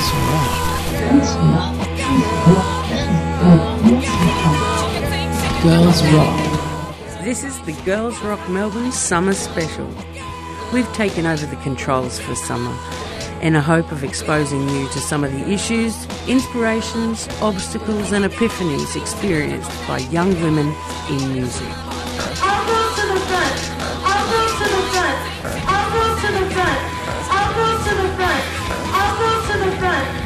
Girls Rock. This is the Girls Rock Melbourne Summer Special. We've taken over the controls for summer in a hope of exposing you to some of the issues, inspirations, obstacles and epiphanies experienced by young women in music. I'll go to the front. I'll go to the front. I'll go to the front. I'll go to the front. I'll go to the front.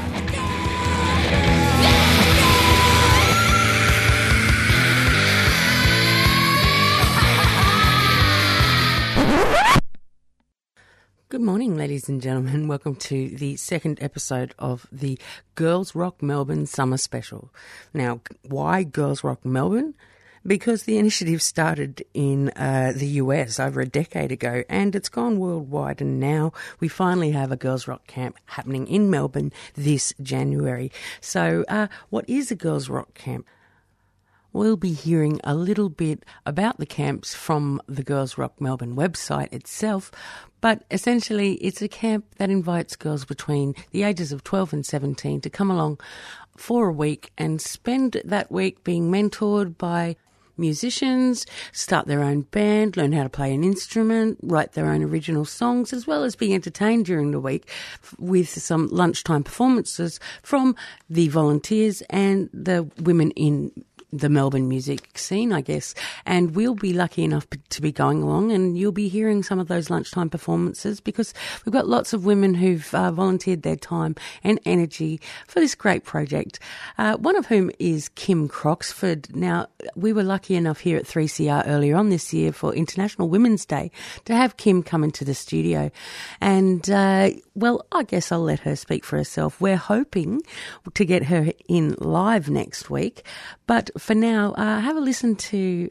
Good morning, ladies and gentlemen. Welcome to the second episode of the Girls Rock Melbourne Summer Special. Now, why Girls Rock Melbourne? Because the initiative started in the US over a decade ago and it's gone worldwide, and now we finally have a Girls Rock camp happening in Melbourne this January. So what is a Girls Rock camp? We'll be hearing a little bit about the camps from the Girls Rock Melbourne website itself, but essentially it's a camp that invites girls between the ages of 12 and 17 to come along for a week and spend that week being mentored by musicians, start their own band, learn how to play an instrument, write their own original songs, as well as be entertained during the week with some lunchtime performances from the volunteers and the women in the Melbourne music scene, I guess. And we'll be lucky enough to be going along, and you'll be hearing some of those lunchtime performances because we've got lots of women who've volunteered their time and energy for this great project. One of whom is Kim Croxford. Now, we were lucky enough here at 3CR earlier on this year for International Women's Day to have Kim come into the studio. And, well, I guess I'll let her speak for herself. We're hoping to get her in live next week, but for now, have a listen to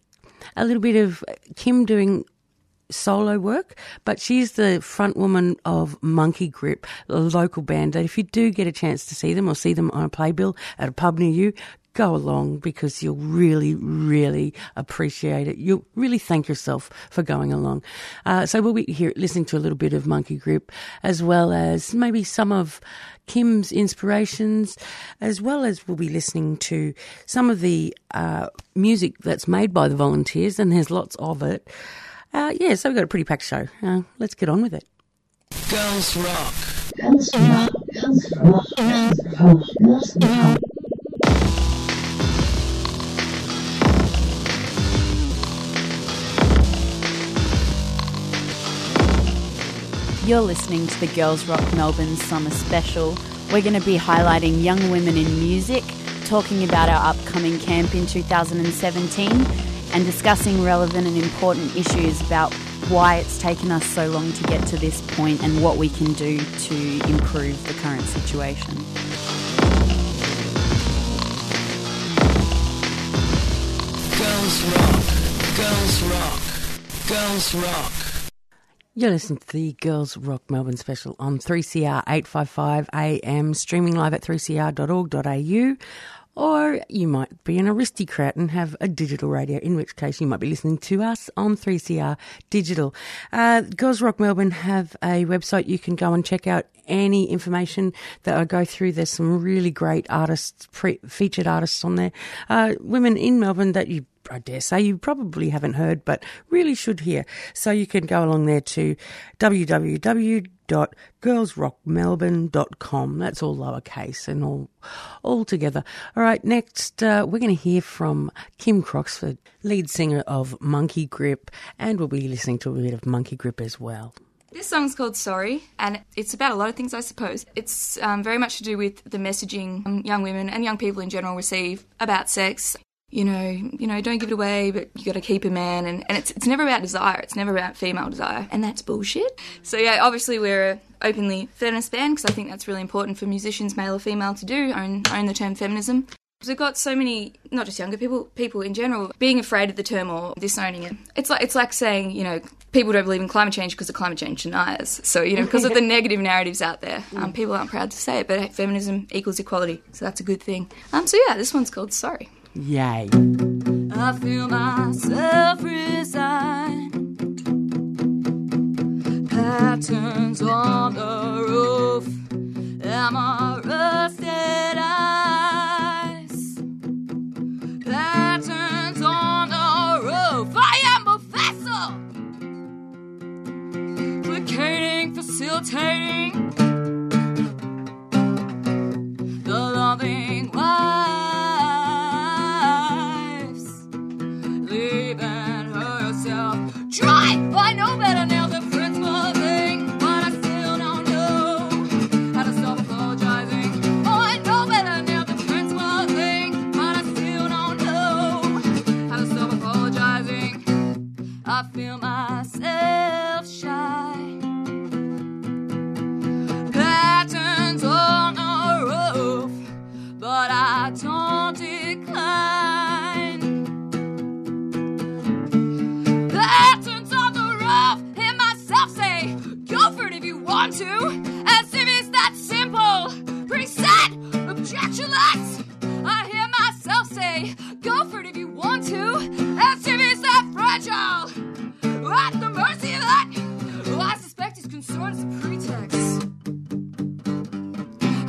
a little bit of Kim doing solo work, but she's the front woman of Monkey Grip, a local band that if you do get a chance to see them or see them on a playbill at a pub near you, go along because you'll really, really appreciate it. You'll really thank yourself for going along. So we'll be here listening to a little bit of Monkey Grip, as well as maybe some of Kim's inspirations, as well as we'll be listening to some of the music that's made by the volunteers, and there's lots of it. So we've got a pretty packed show. Let's get on with it. Girls Rock. Girls rock. Girls rock. Girls rock. Girls rock. You're listening to the Girls Rock Melbourne Summer Special. We're going to be highlighting young women in music, talking about our upcoming camp in 2017 and discussing relevant and important issues about why it's taken us so long to get to this point and what we can do to improve the current situation. Girls Rock. Girls Rock. Girls Rock. You're listening to the Girls Rock Melbourne Special on 3CR 855 AM, streaming live at 3cr.org.au, or you might be an aristocrat and have a digital radio, in which case you might be listening to us on 3CR Digital. Girls Rock Melbourne have a website. You can go and check out any information that I go through. There's some really great artists, featured artists on there, women in Melbourne that I dare say you probably haven't heard, but really should hear. So you can go along there to www.girlsrockmelbourne.com. That's all lowercase and all together. All right, next we're going to hear from Kim Croxford, lead singer of Monkey Grip, and we'll be listening to a bit of Monkey Grip as well. This song's called Sorry, and it's about a lot of things, I suppose. It's very much to do with the messaging young women and young people in general receive about sex. You know, don't give it away, but you got to keep a man. And it's never about desire. It's never about female desire. And that's bullshit. So, yeah, obviously we're a openly feminist band because I think that's really important for musicians, male or female, to do, own the term feminism. We've got so many, not just younger people in general, being afraid of the term or disowning it. It's like saying, you know, people don't believe in climate change because of climate change deniers. So, you know, because of the negative narratives out there, people aren't proud to say it, but hey, feminism equals equality, so that's a good thing. So, yeah, this one's called Sorry. Yay. I feel myself resign. Patterns on the roof. Am I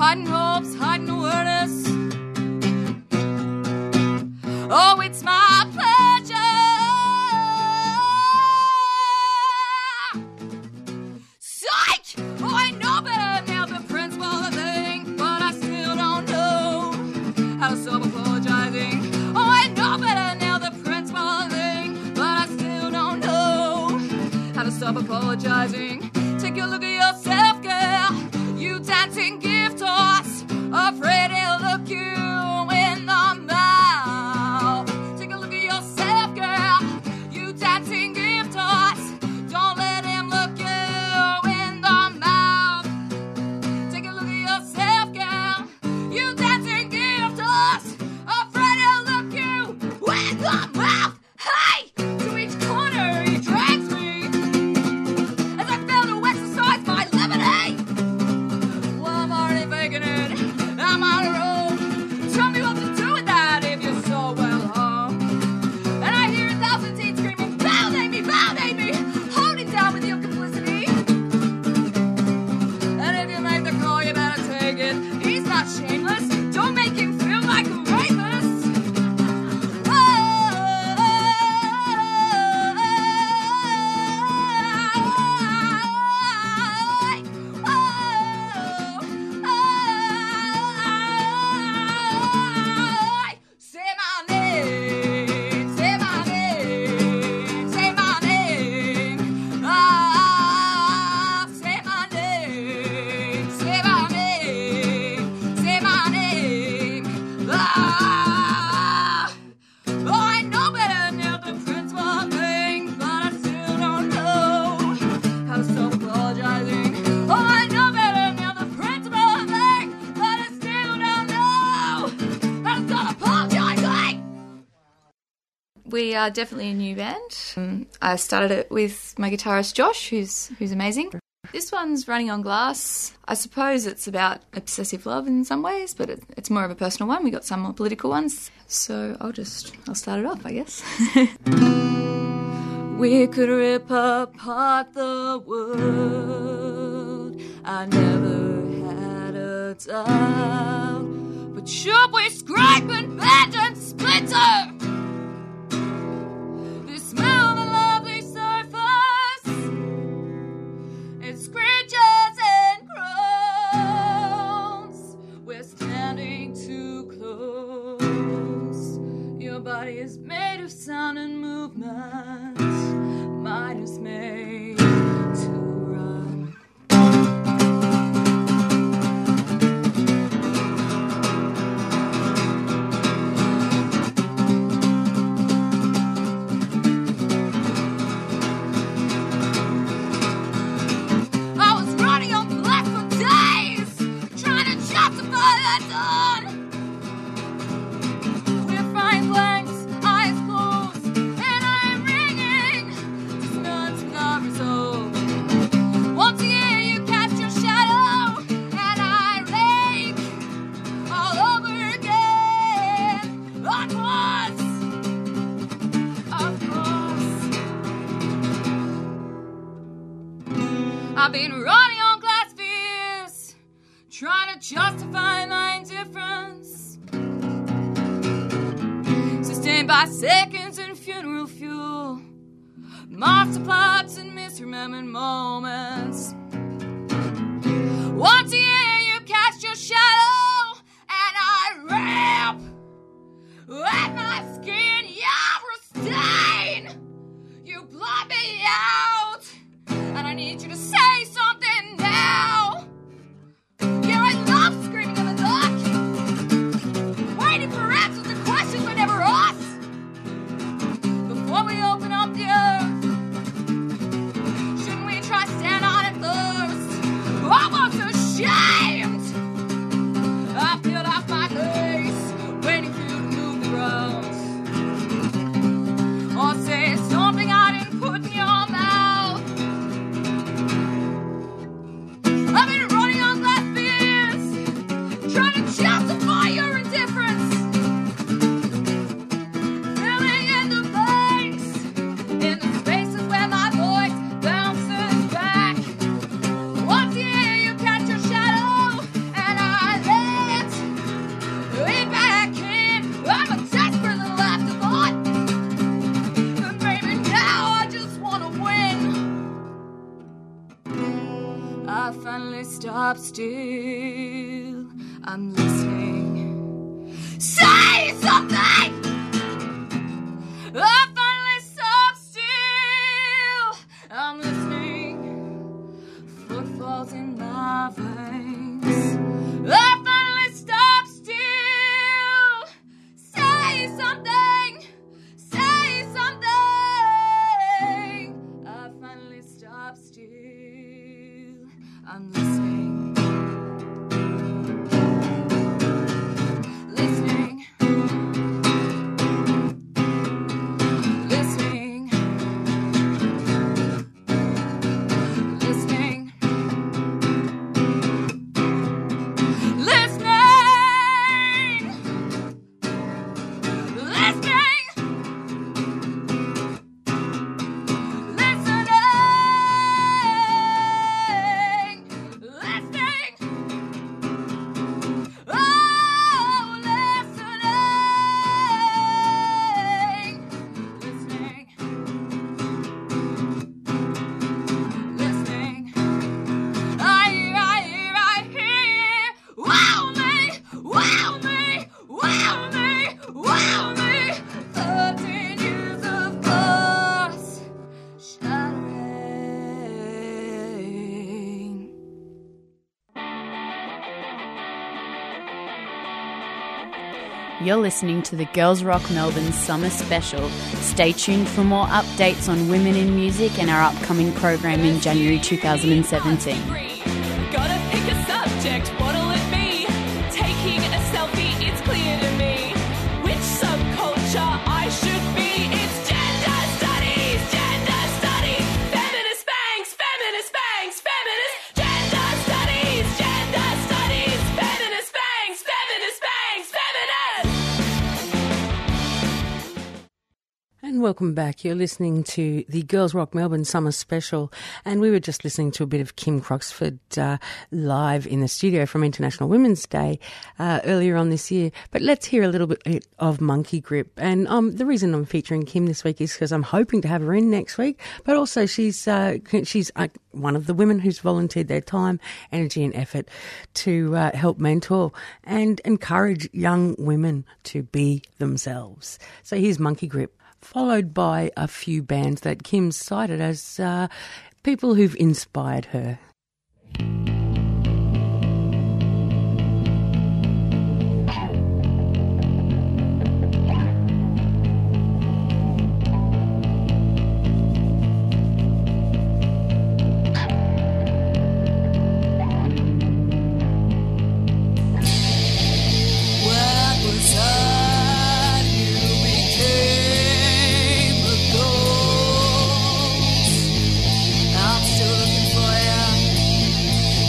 hiding hopes, hiding awareness. Oh, it's my pleasure. Psych! Oh, I know better now, the principle of the thing, but I still don't know how to stop apologizing. Oh, I know better now, the principle of the thing, but I still don't know how to stop apologizing. Take a look at yourself, girl. You dancing gift horse, afraid he'll look you in the mouth. Take a look at yourself, girl. You dancing gift horse. Don't let him look you in the mouth. Take a look at yourself, girl. You dancing gift horse. Afraid he'll look you in the mouth. Hey! To each corner he drags me as I fail to exercise my liberty. Well, I'm already faking it. I'm on the road. Tell me what to do with that if you're so well home. And I hear 1,000 teens screaming, validate me, hold it down with your complicity. And if you make the call, you better take it. He's not shameless. Don't make him feel like a rapist. Say my name, say my name, say my name. Ah, say my name, say my name, say my name. Ah, oh, I know better now, the principal thing, but I still don't know how to stop apologizing. Oh, I know better now, the principal thing, but I still don't know how to stop apologizing. We are definitely a new band. I started it with my guitarist Josh, who's amazing. This one's Running on Glass. I suppose it's about obsessive love in some ways, but it's more of a personal one. We got some more political ones, so I'll start it off, I guess. We could rip apart the world. I never had a doubt. But should we scrape and bend and splinter? This smell of a lovely surface. It screeches and groans. We're standing too close. Your body is made of sound and movement. Mine is made to run. I was running on glass for days, trying to justify that dawn. We're fine blanks, eyes closed, and I'm ringing. Just nuts, not resolved. Once a year you cast your shadow, and I rake all over again. Of course. I've been running on glass for years, trying to justify my indifference. Sustained by seconds and funeral fuel, monster plots and misremembered moments. Once a year you cast your shadow, and I rip at my skin. You're a stain. You blot me out, and I need you to say something now. Yeah, I love screaming in the dark, waiting for answers to questions we never asked. Before we open up the earth, shouldn't we try stand on it first? still. I'm listening. Say something! I finally stop still. I'm listening. Footfalls in my veins. I finally stop still. Say something. Say something. I finally stop still. I'm listening. Listening. Listening. Listening. You're listening to the Girls Rock Melbourne Summer Special. Stay tuned for more updates on women in music and our upcoming program in January 2017. Gotta pick a subject, what'll it be? Taking a selfie, it's clear to me which subculture I should be. It's gender studies, feminist bangs, feminist bangs, feminist gender studies, feminist bangs, feminist bangs, feminist. And welcome back. You're listening to the Girls Rock Melbourne Summer Special, and we were just listening to a bit of Kim Croxford live in the studio from International Women's Day earlier on this year. But let's hear a little bit of Monkey Grip. And the reason I'm featuring Kim this week is because I'm hoping to have her in next week, but also she's one of the women who's volunteered their time, energy and effort to help mentor and encourage young women to be themselves. So here's Monkey Grip, followed by a few bands that Kim cited as people who've inspired her. I'm still looking for you.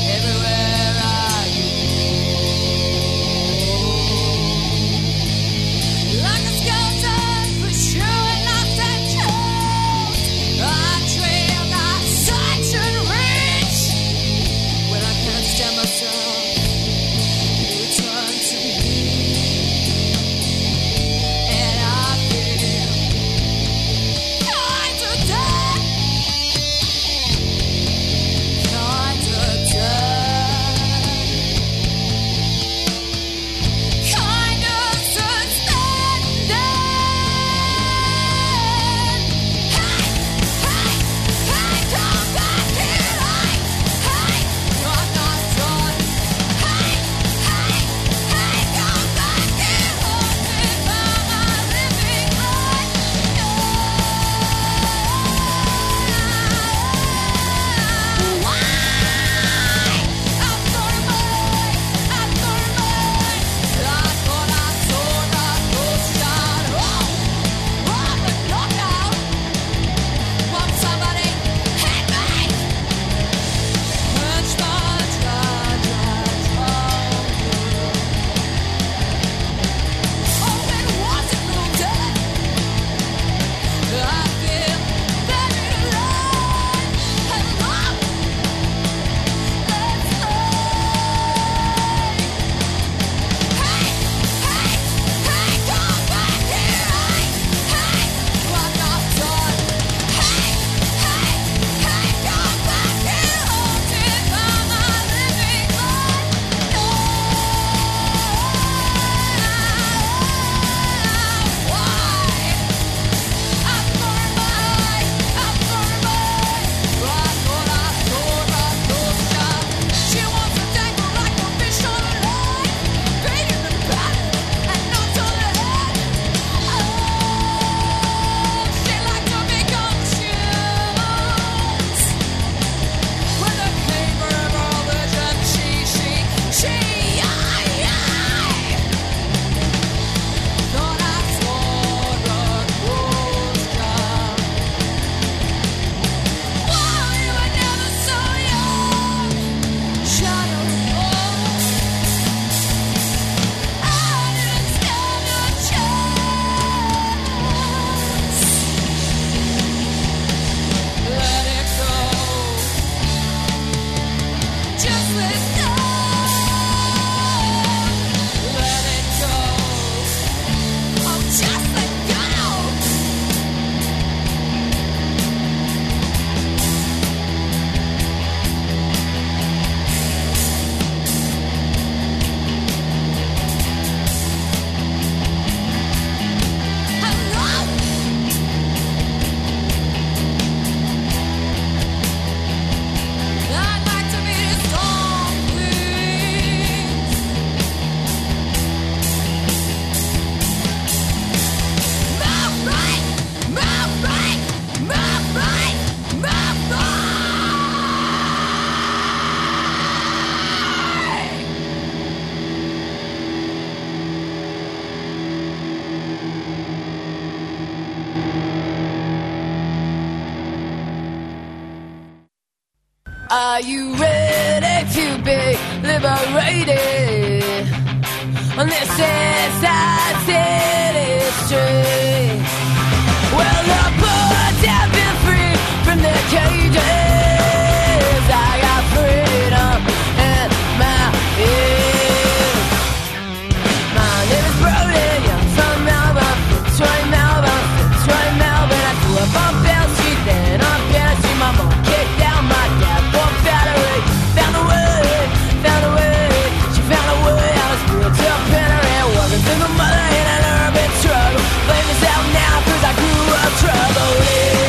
Are you ready to be liberated on this inside city street? Well, the birds have been free from their cages. I got freedom in my ears. My name is Brody, I'm from Melbourne, Fitzroy, Melbourne, Fitzroy, Melbourne. I grew up on Bell Street, then on Bell Street. My mom kicked out my dad for battery. Found a way, she found a way. I was real tough and wasn't single mother in an urban struggle. Blame yourself now, cause I grew up troubled.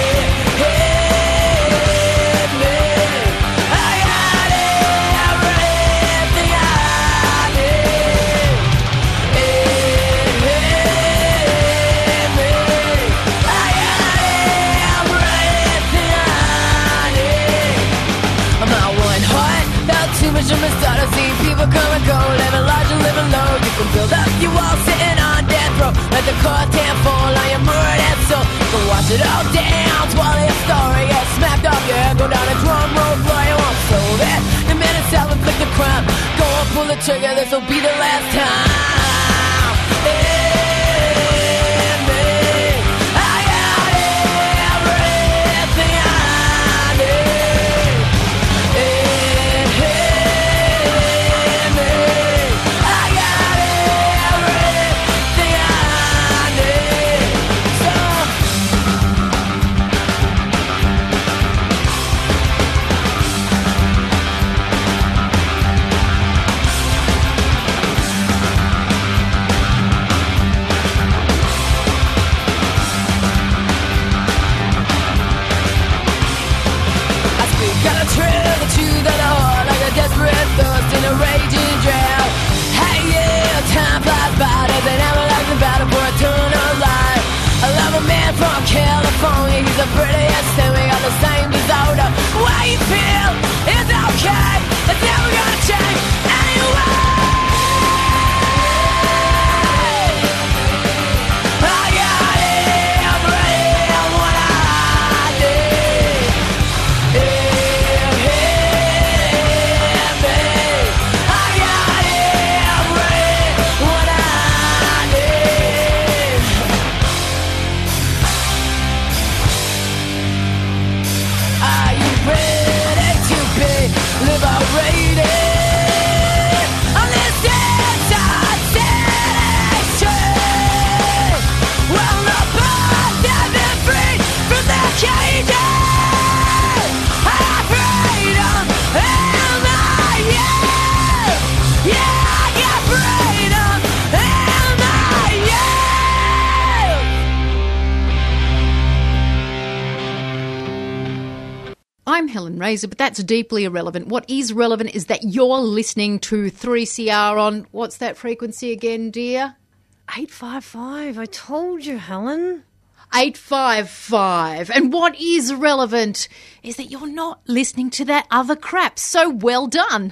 Hit me. I got everything I need. It hit me. I got everything I need. I'm not one heart, felt too much of my start to see people come and go, living large and living low. You can build up your wall sitting on death row, let the curtain fall on your murdered soul. You can wash it all down, swallow your story, get smacked off your head, go down a drum road, boy, you won't solve it. The man himself inflict the crime, go on, pull the trigger, this will be the last time. Hit me. I got everything I need. It hit me. I got everything I need. So I speak out of truth, the truth of the heart, like a desperate thirst in a raging drought. Hey, yeah, time flies by, there's an everlasting battle for eternal life. I love a man from California, he's the prettiest, and we got the same disorder. Why you feel it's okay, it's never gonna change anyway. I got everything what I need. It hit me. I got everything what I need. Are you ready to be liberated on this inside city street? Well, the birds have been free from their cages. I got freedom in my youth. Yeah, I got freedom in my youth. I'm Helen Razor, but that's deeply irrelevant. What is relevant is that you're listening to 3CR on, what's that frequency again, dear? 855. I told you, Helen. 855. And what is relevant is that you're not listening to that other crap. So well done.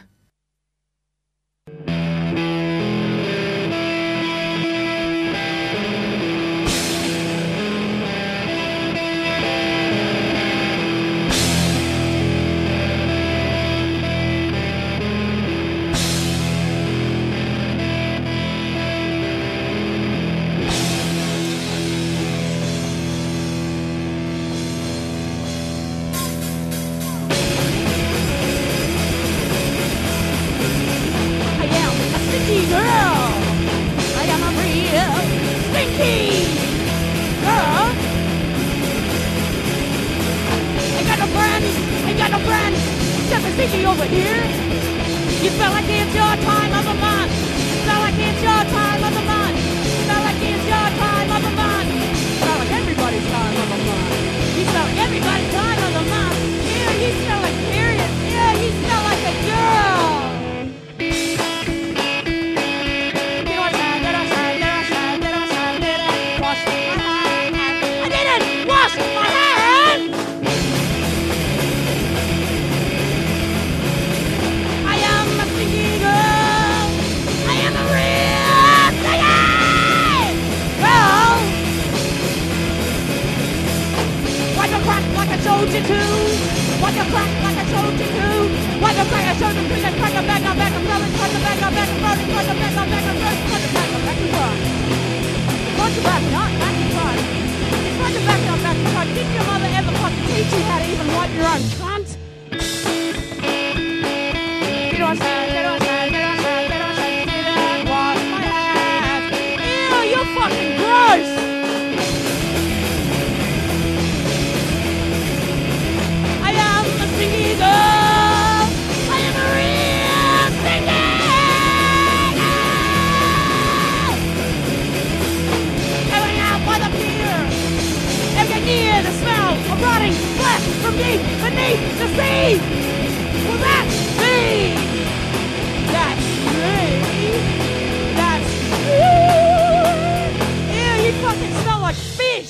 deep beneath the sea. Well, that's me. That's me. That's me. Ew, you fucking smell like fish.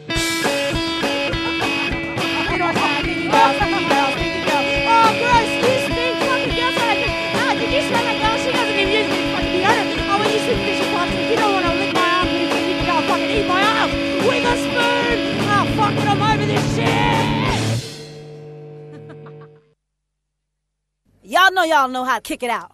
Oh, gross, you stink, fucking girls. Did you smell that girl? She doesn't even use me to fucking deodorant. Oh, when you see fish plastic, you don't want to lick my arm, you can go and fucking eat my arm with a spoon. Oh, fuck it, I'm over this shit. Y'all know how to kick it out.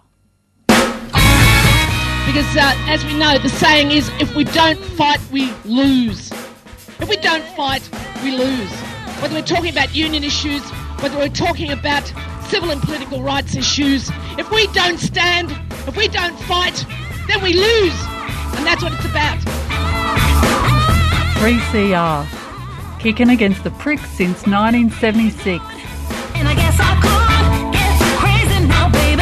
Because as we know, the saying is, if we don't fight, we lose. If we don't fight, we lose. Whether we're talking about union issues, whether we're talking about civil and political rights issues, if we don't stand, if we don't fight, then we lose. And that's what it's about. 3CR, kicking against the pricks since 1976. And I guess I could get crazy now, baby.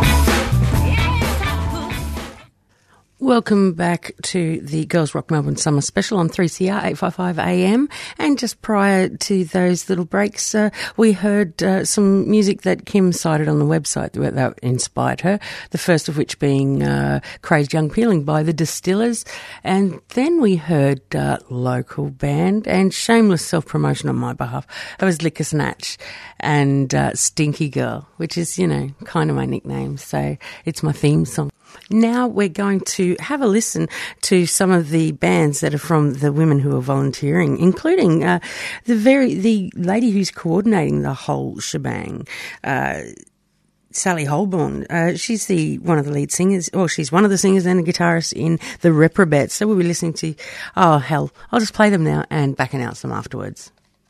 Welcome back to the Girls Rock Melbourne Summer Special on 3CR 855 AM. And just prior to those little breaks, we heard some music that Kim cited on the website that inspired her. The first of which being Crazed Young Peeling by the Distillers. And then we heard local band and shameless self-promotion on my behalf. It was Liquor Snatch and Stinky Girl, which is, you know, kind of my nickname. So it's my theme song. Now we're going to have a listen to some of the bands that are from the women who are volunteering, including the lady who's coordinating the whole shebang, Sally Holborn. She's one of the lead singers, or she's one of the singers and a guitarist in the Reprobates. So we'll be listening to, oh hell, I'll just play them now and back announce them afterwards.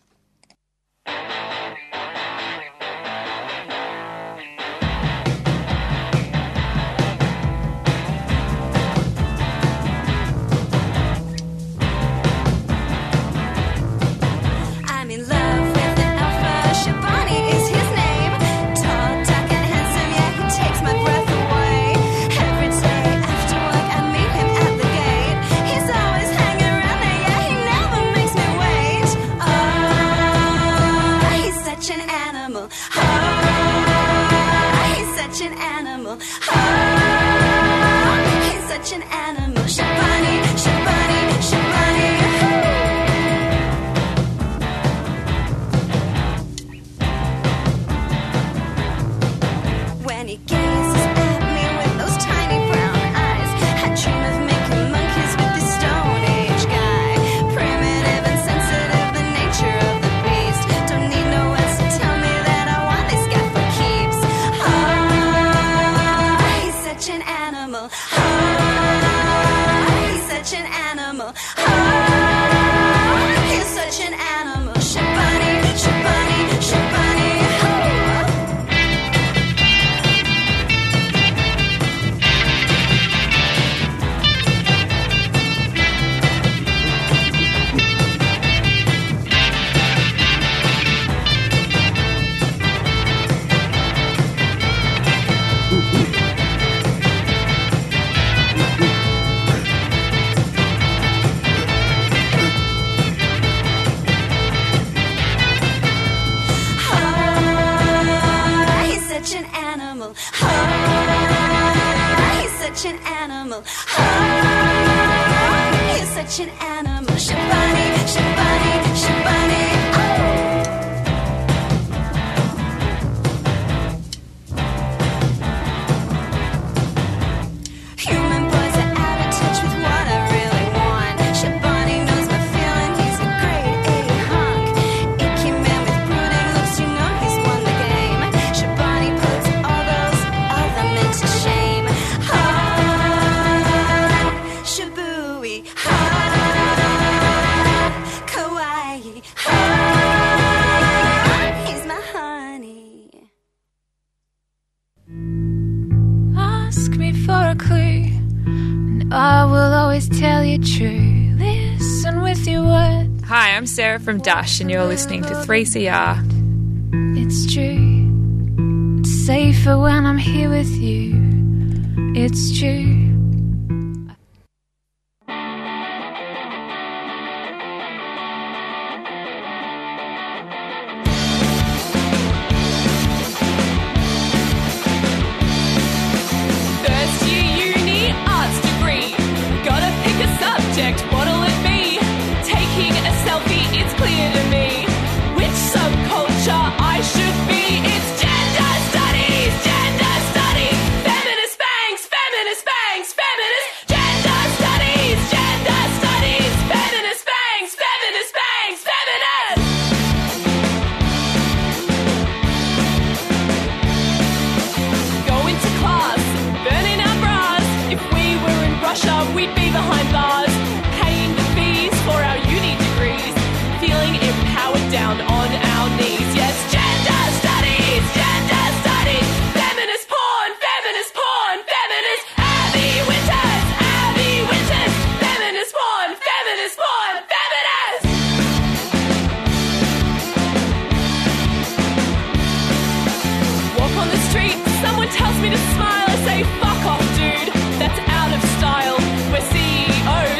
Hi, I'm Sarah from Dash, and you're listening to 3CR. It's true. It's safer when I'm here with you. It's true. behind bars, paying the fees for our uni degrees, feeling empowered down on our knees. Yes, gender studies, feminist porn, feminist porn, feminist Abby Winters, feminist porn, feminist porn, feminist. Walk on the street, someone tells me to smile, I say fuck off dude, that's out of style, we're CEOs.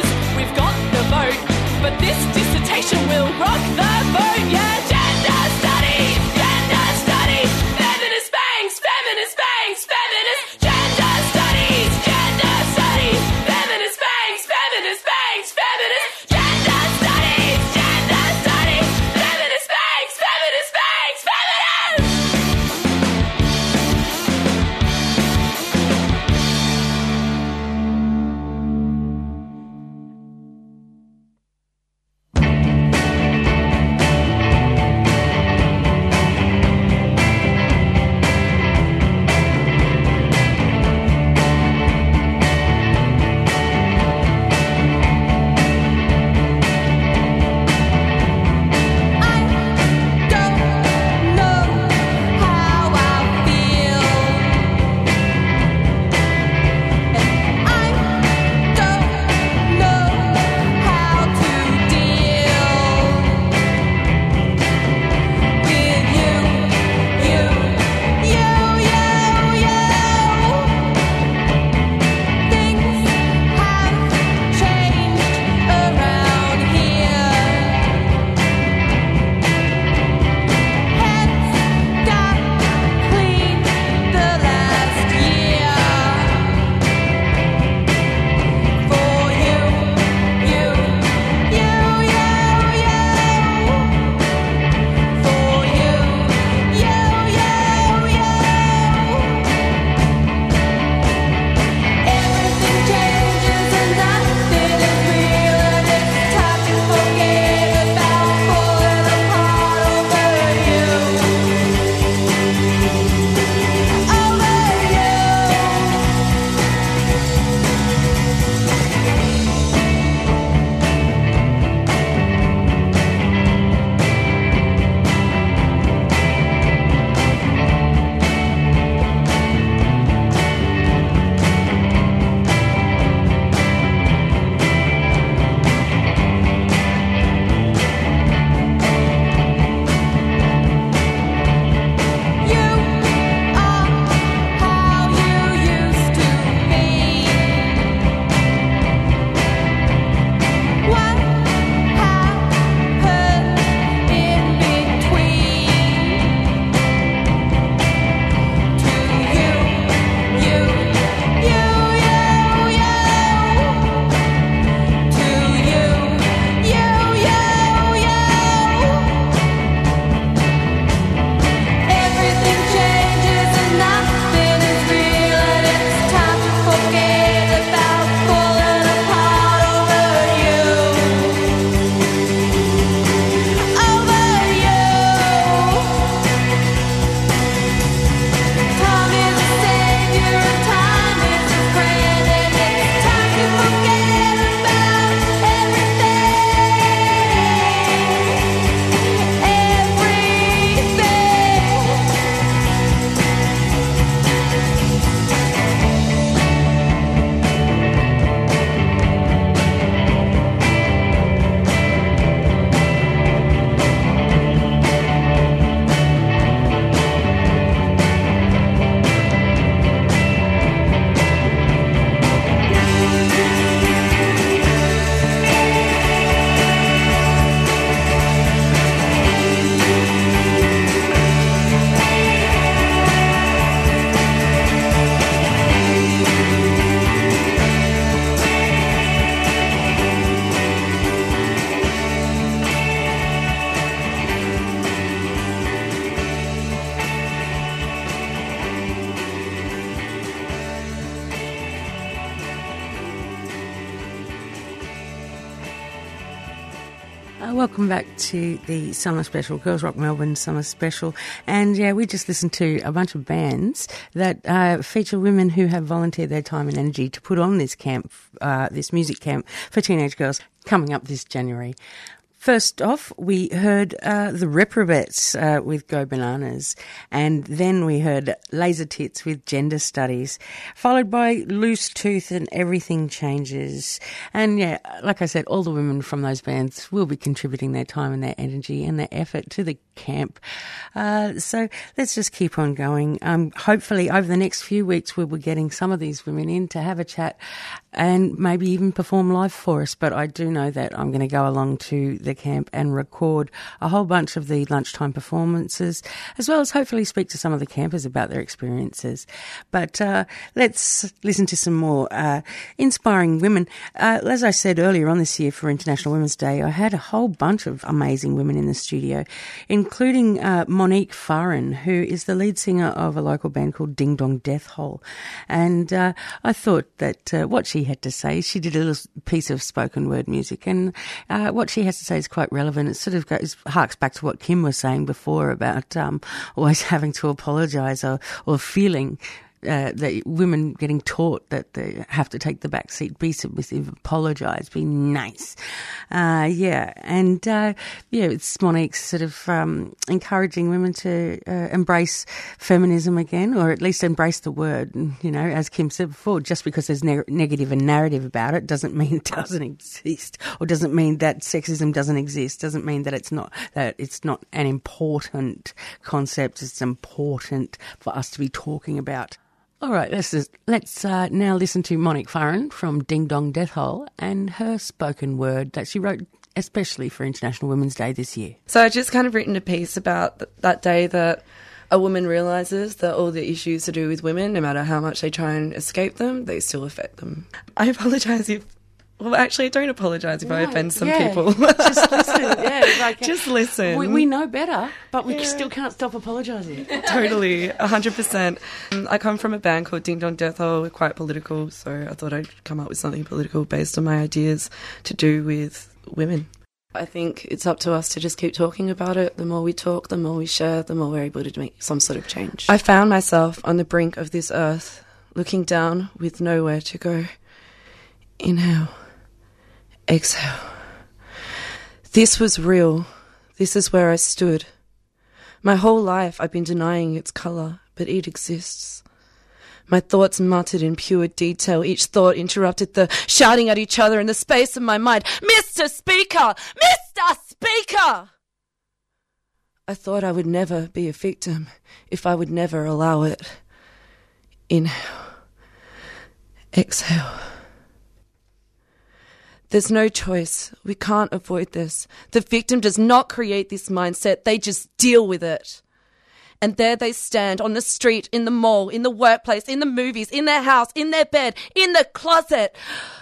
Welcome back to the Summer Special, Girls Rock Melbourne Summer Special. And yeah, we just listened to a bunch of bands that feature women who have volunteered their time and energy to put on this camp, this music camp for teenage girls coming up this January. First off, we heard the Reprobates with Go Bananas, and then we heard Laser Tits with Gender Studies, followed by Loose Tooth and Everything Changes. And yeah, like I said, all the women from those bands will be contributing their time and their energy and their effort to the camp. So let's just keep on going. Hopefully over the next few weeks we'll be getting some of these women in to have a chat and maybe even perform live for us. But I do know that I'm going to go along to the camp and record a whole bunch of the lunchtime performances, as well as hopefully speak to some of the campers about their experiences. But let's listen to some more inspiring women. As I said earlier on this year for International Women's Day, I had a whole bunch of amazing women in the studio, including Monique Farren, who is the lead singer of a local band called Ding Dong Death Hole. And I thought that what she had to say, she did a little piece of spoken word music, and what she has to say is quite relevant. It sort of harks back to what Kim was saying before about always having to apologise or feeling that women getting taught that they have to take the back seat, be submissive, apologise, be nice. It's Monique's sort of encouraging women to embrace feminism again, or at least embrace the word. You know, as Kim said before, just because there's negative and narrative about it doesn't mean it doesn't exist, or doesn't mean that sexism doesn't exist, doesn't mean that it's not an important concept. It's important for us to be talking about. All right, let's now listen to Monique Farren from Ding Dong Death Hole and her spoken word that she wrote especially for International Women's Day this year. So I just kind of written a piece about that day that a woman realises that all the issues to do with women, no matter how much they try and escape them, they still affect them. I apologise if... Well, actually, I don't apologise if I offend some people. Just listen. Just listen. We know better, but we still can't stop apologising. Totally, 100%. I come from a band called Ding Dong Death Hole. We're quite political, so I thought I'd come up with something political based on my ideas to do with women. I think it's up to us to just keep talking about it. The more we talk, the more we share, the more we're able to make some sort of change. I found myself on the brink of this earth, looking down with nowhere to go. Inhale. Exhale. This was real. This is where I stood. My whole life I've been denying its colour, but it exists. My thoughts muttered in pure detail. Each thought interrupted the shouting at each other in the space of my mind. Mr. Speaker! Mr. Speaker! I thought I would never be a victim if I would never allow it. Inhale. Exhale. There's no choice. We can't avoid this. The victim does not create this mindset. They just deal with it. And there they stand on the street, in the mall, in the workplace, in the movies, in their house, in their bed, in the closet.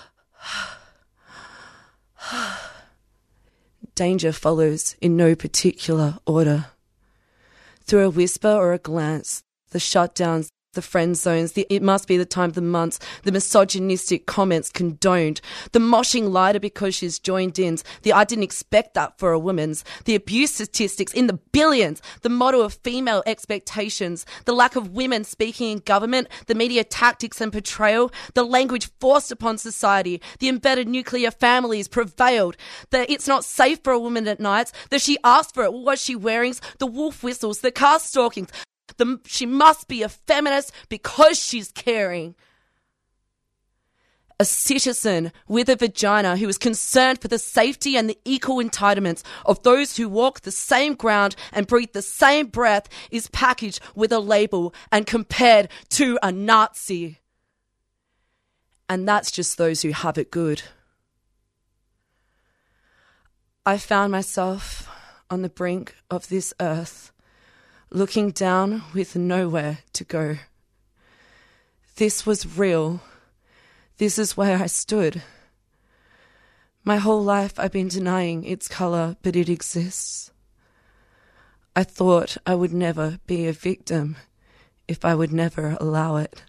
Danger follows in no particular order. Through a whisper or a glance, the shutdowns, the friend zones, it must be the time of the months, the misogynistic comments condoned, the moshing lighter because she's joined in, the I didn't expect that for a woman's, the abuse statistics in the billions, the model of female expectations, the lack of women speaking in government, the media tactics and portrayal, the language forced upon society, the embedded nuclear families prevailed, that it's not safe for a woman at nights, that she asked for it, what was she wearing, the wolf whistles, the car stalkings. She must be a feminist because she's caring. A citizen with a vagina who is concerned for the safety and the equal entitlements of those who walk the same ground and breathe the same breath is packaged with a label and compared to a Nazi. And that's just those who have it good. I found myself on the brink of this earth, looking down with nowhere to go. This was real. This is where I stood. My whole life I've been denying its colour, but it exists. I thought I would never be a victim if I would never allow it.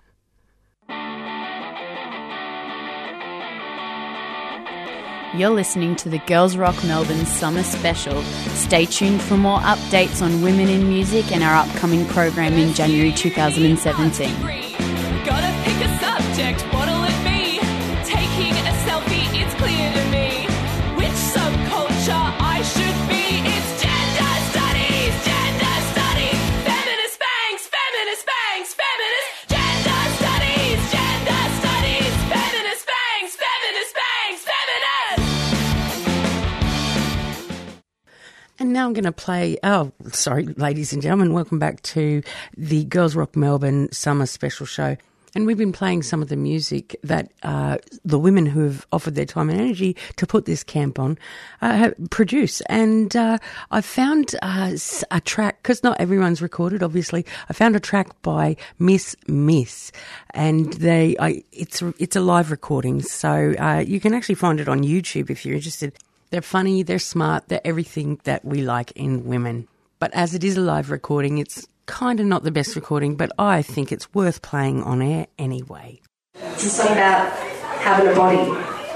You're listening to the Girls Rock Melbourne Summer Special. Stay tuned for more updates on women in music and our upcoming program in January 2017. Gotta pick a subject, what'll it be? Taking a selfie, it's clear to me which subculture I should be. It's gender studies, feminist bangs, feminist gender studies, feminist bangs, feminist. And now I'm going to play, ladies and gentlemen, welcome back to the Girls Rock Melbourne Summer Special Show. And we've been playing some of the music that the women who have offered their time and energy to put this camp on produce. And I found a track, because not everyone's recorded, obviously. I found a track by Miss, and it's a live recording. So you can actually find it on YouTube if you're interested. They're funny, they're smart, they're everything that we like in women. But as it is a live recording, it's kind of not the best recording, but I think it's worth playing on air anyway. It's a song about having a body.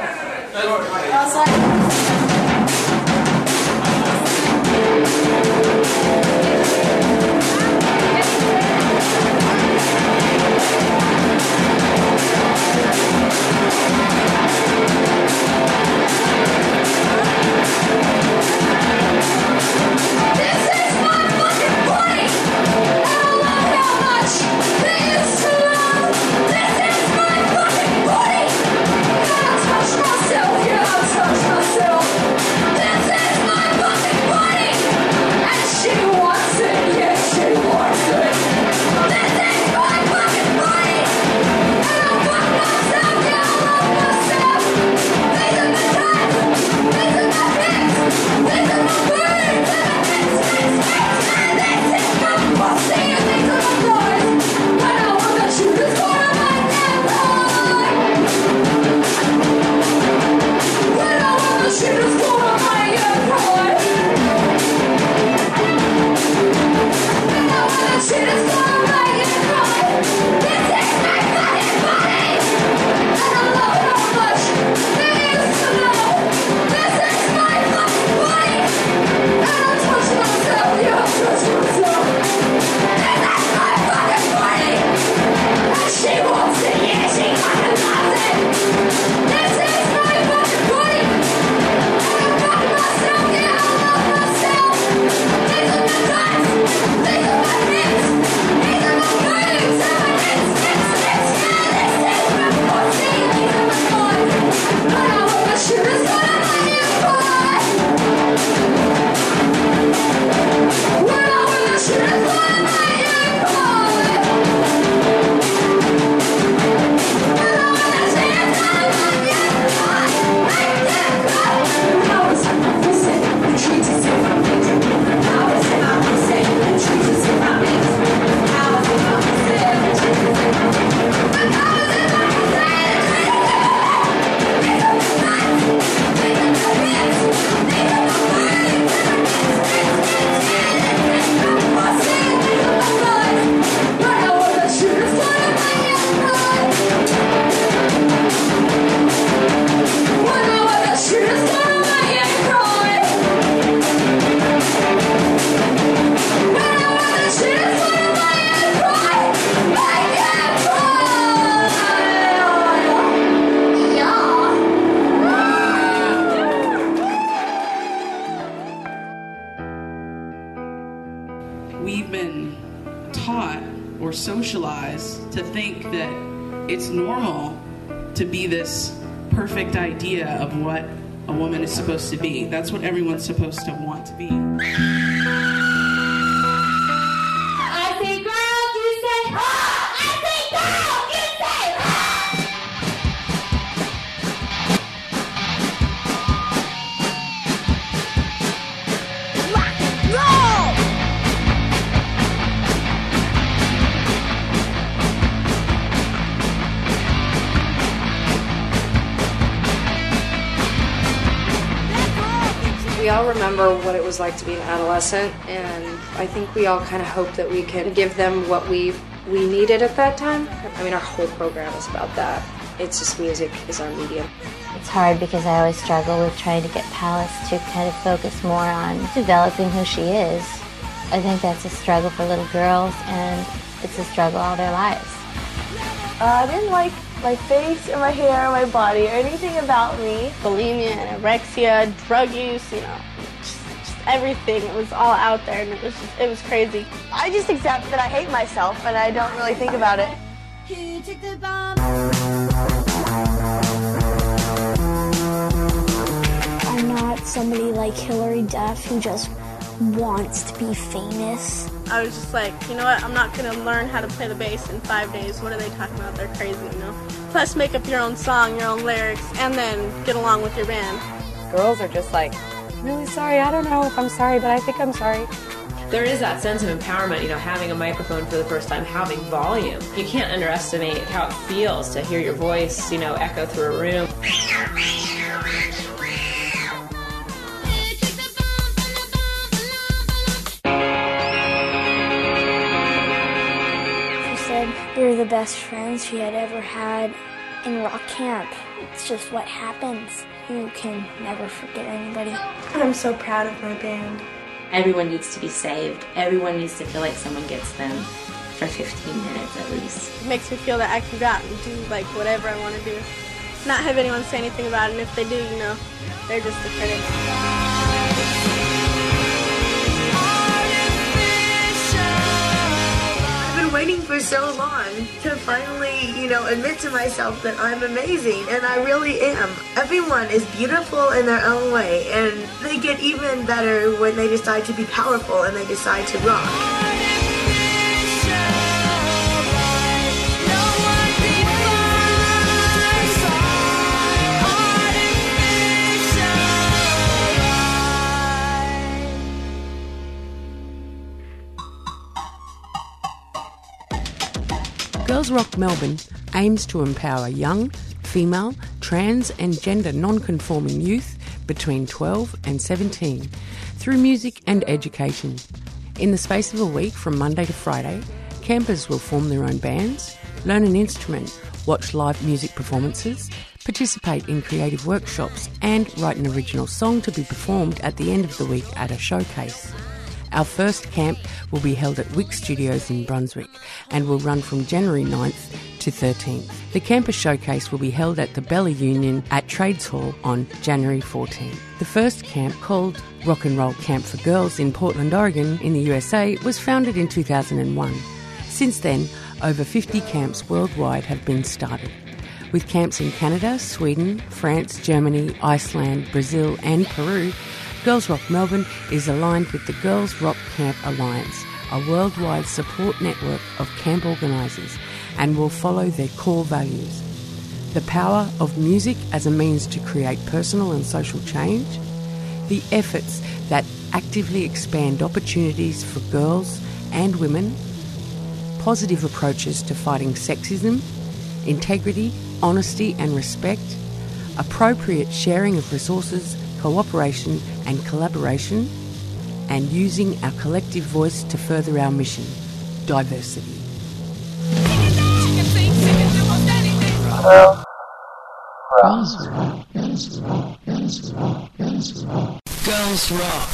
We've been taught or socialized to think that it's normal to be this perfect idea of what a woman is supposed to be. That's what everyone's supposed to want to be. I say girl, you say ah! I say girl, you say ah! Rock and roll! We all remember what it was like to be an adolescent, and I think we all kind of hope that we can give them what we needed at that time. I mean, our whole program is about that. It's just music is our medium. It's hard because I always struggle with trying to get Palace to kind of focus more on developing who she is. I think that's a struggle for little girls, and it's a struggle all their lives. I didn't like my face or my hair or my body or anything about me. Bulimia, anorexia, drug use, you know, just everything. It was all out there, and it was crazy. I just accept that I hate myself, and I don't really think about it. I'm not somebody like Hillary Duff who just wants to be famous. I was just like, you know what, I'm not going to learn how to play the bass in 5 days. What are they talking about? They're crazy, you know? Plus make up your own song, your own lyrics, and then get along with your band. Girls are just like, really sorry, I don't know if I'm sorry, but I think I'm sorry. There is that sense of empowerment, you know, having a microphone for the first time, having volume. You can't underestimate how it feels to hear your voice, you know, echo through a room. We were the best friends she had ever had in rock camp. It's just what happens. You can never forget anybody. I'm so proud of my band. Everyone needs to be saved. Everyone needs to feel like someone gets them for 15 minutes at least. It makes me feel that I can go out and do like whatever I want to do. Not have anyone say anything about it, and if they do, you know, they're just the critics. Waiting for so long to finally, you know, admit to myself that I'm amazing, and I really am. Everyone is beautiful in their own way, and they get even better when they decide to be powerful and they decide to rock. Girls Rock Melbourne aims to empower young, female, trans and gender non-conforming youth between 12 and 17 through music and education. In the space of a week from Monday to Friday, campers will form their own bands, learn an instrument, watch live music performances, participate in creative workshops and write an original song to be performed at the end of the week at a showcase. Our first camp will be held at Wick Studios in Brunswick and will run from January 9th to 13th. The campus showcase will be held at the Bella Union at Trades Hall on January 14th. The first camp, called Rock and Roll Camp for Girls in Portland, Oregon in the USA, was founded in 2001. Since then, over 50 camps worldwide have been started, with camps in Canada, Sweden, France, Germany, Iceland, Brazil and Peru. Girls Rock Melbourne is aligned with the Girls Rock Camp Alliance, a worldwide support network of camp organisers, and will follow their core values. The power of music as a means to create personal and social change, the efforts that actively expand opportunities for girls and women, positive approaches to fighting sexism, integrity, honesty and respect, appropriate sharing of resources, cooperation and collaboration, and using our collective voice to further our mission, diversity. Girls rock. Girls rock. Girls rock. Girls rock. Girls rock.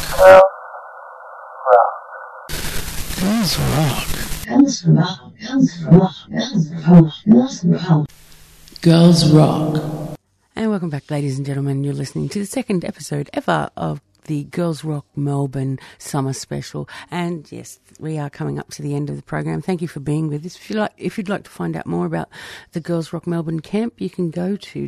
Girls rock. Girls rock. Girls rock. Girls rock. Girls Rock. And welcome back, ladies and gentlemen. You're listening to the second episode ever of the Girls Rock Melbourne Summer Special. And yes, we are coming up to the end of the program. Thank you for being with us. If you'd like to find out more about the Girls Rock Melbourne camp, you can go to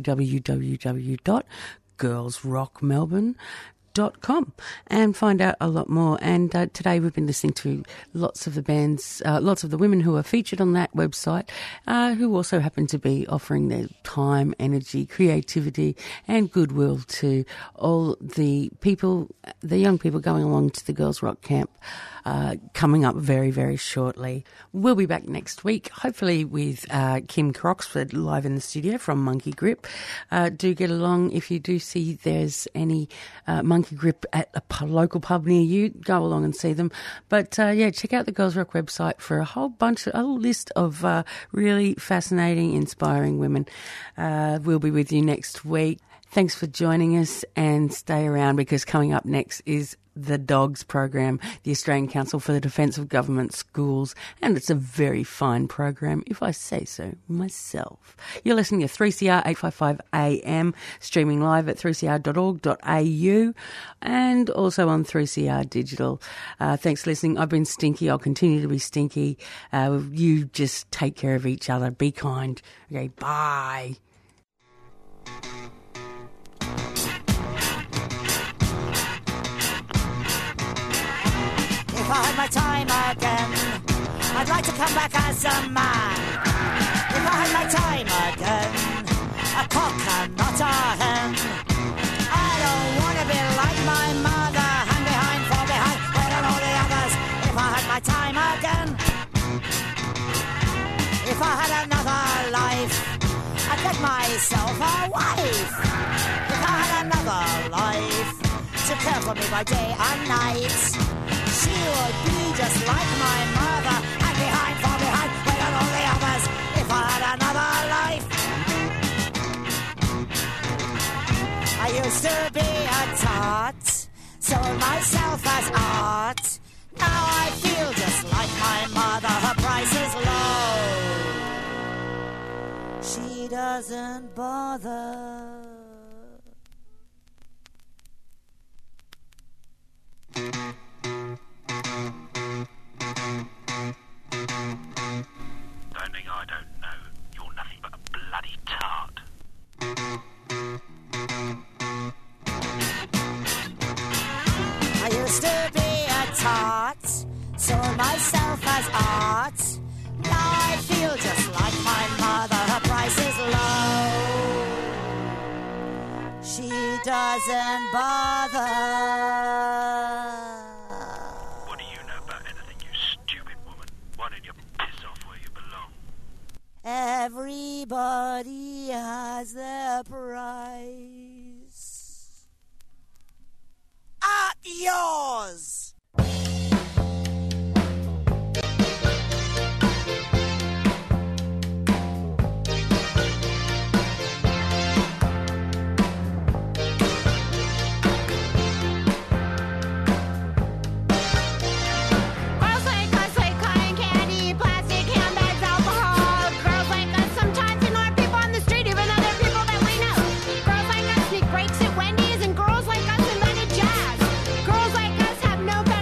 www.girlsrockmelbourne.com and find out a lot more. And today we've been listening to lots of the bands, lots of the women who are featured on that website, who also happen to be offering their time, energy, creativity and goodwill to all the people, the young people going along to the Girls Rock Camp, coming up very, very shortly. We'll be back next week, hopefully with Kim Croxford live in the studio from Monkey Grip. Do get along if you do see there's any monkey stinky grip at a local pub near you, go along and see them. But check out the Girls Rock website for a list of really fascinating, inspiring women. We'll be with you next week. Thanks for joining us, and stay around, because coming up next is the DOGS program, the Australian Council for the Defence of Government Schools, and it's a very fine program, if I say so myself. You're listening to 3CR 855 AM, streaming live at 3cr.org.au and also on 3CR Digital. Thanks for listening. I've been Stinky. I'll continue to be Stinky. You just take care of each other. Be kind. Okay, bye. If I had my time again, I'd like to come back as a man. If I had my time again, a cock and not a hen. I don't want to be like my mother, hand behind, fall behind, wait on all the others. If I had my time again, if I had another life, I'd get myself a wife. If I had another life to care for me by day and night, she would be just like my mother, and behind, far behind, wait on all the others. If I had another life, I used to be a tart, sold myself as art. Now I feel just like my mother, her price is low. She doesn't bother. Don't think I don't know. You're nothing but a bloody tart. I used to be a tart, sold myself as art. Now I feel just like my mother, her price is low. She doesn't bother. Everybody has their price. At yours! Breaks at Wendy's, and girls like us invented jazz. Girls like us have no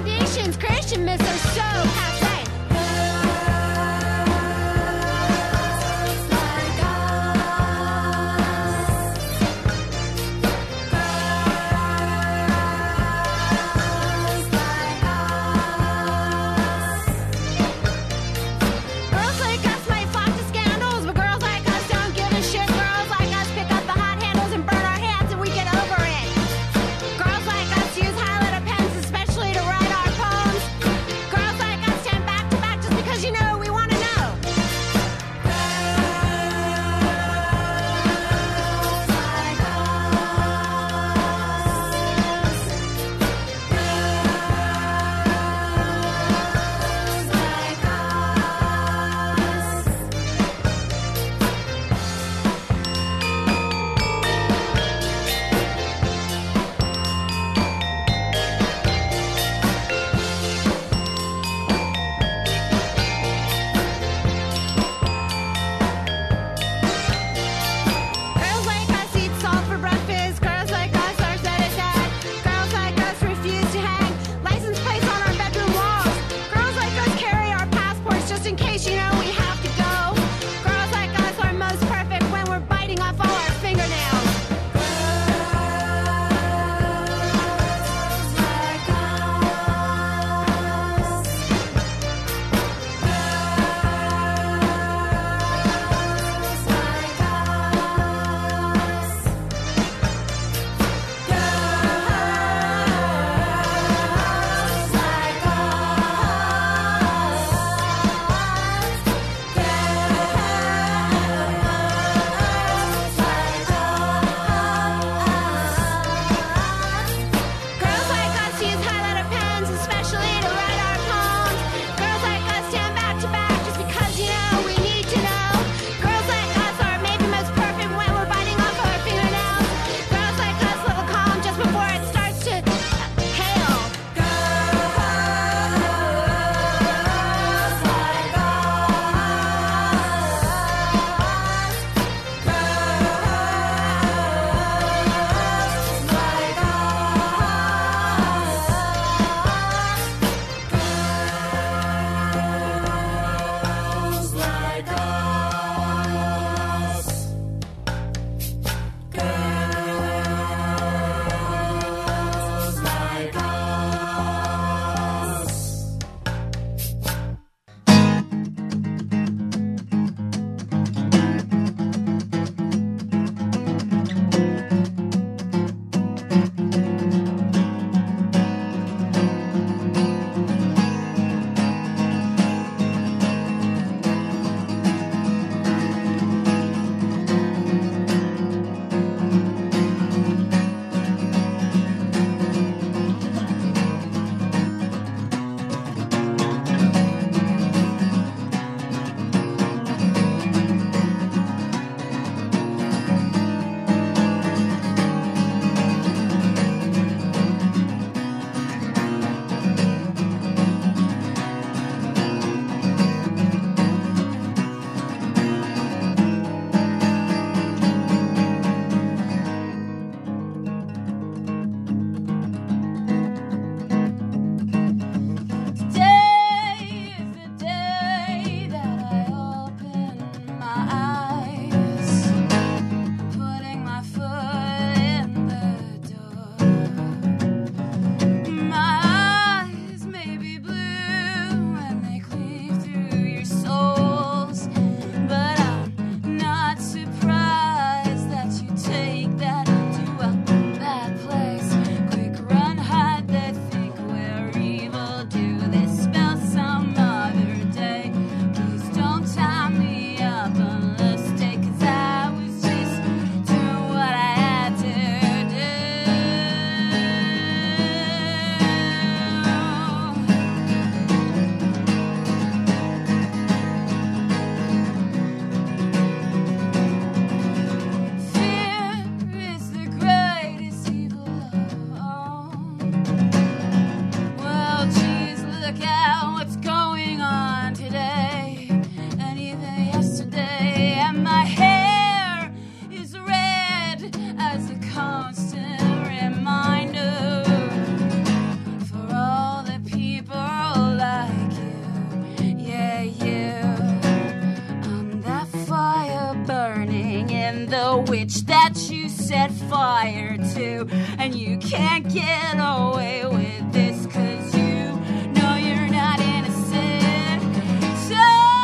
that you set fire to. And you can't get away with this 'cause you know you're not innocent. So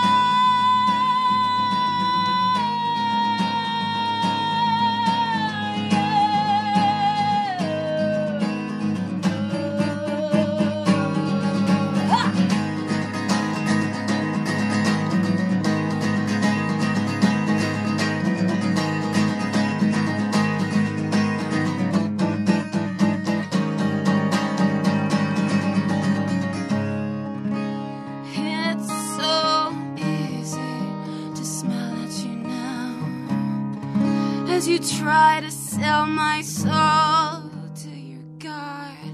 you try to sell my soul to your God.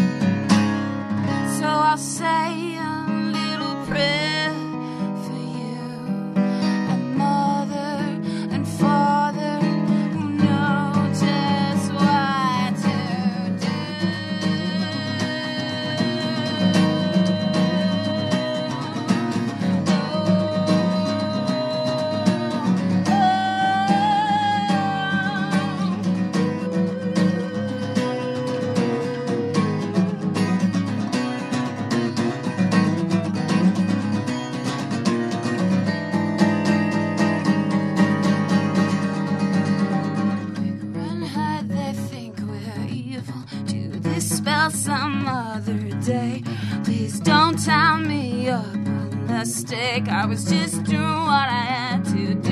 So I'll say a little prayer for you, a mother and father who know just what to do. Some other day, please don't tie me up on a mistake. I was just doing what I had to do.